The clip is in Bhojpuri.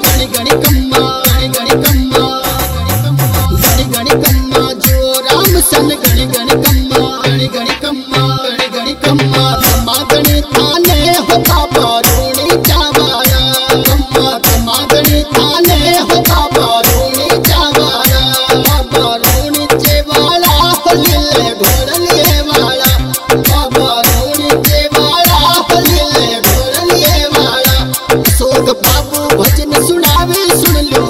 गणी गणी कम्मा गणी कम्मा गणी गणी कम्मा जो राम सन गणी गणी कम्मा गणी गणी कम्मा गणी कम्मा कम्मा गणी थाने हो बाबा रोणी चावारा कम्मा गणी थाने हो बाबा रोणी चावारा बाबा रोणी चेवाला होले घोड़लिए वाला बाबा रोणी चेवाला होले घोड़लिए वाला सोग बाबू भजन सुनावे सुन लो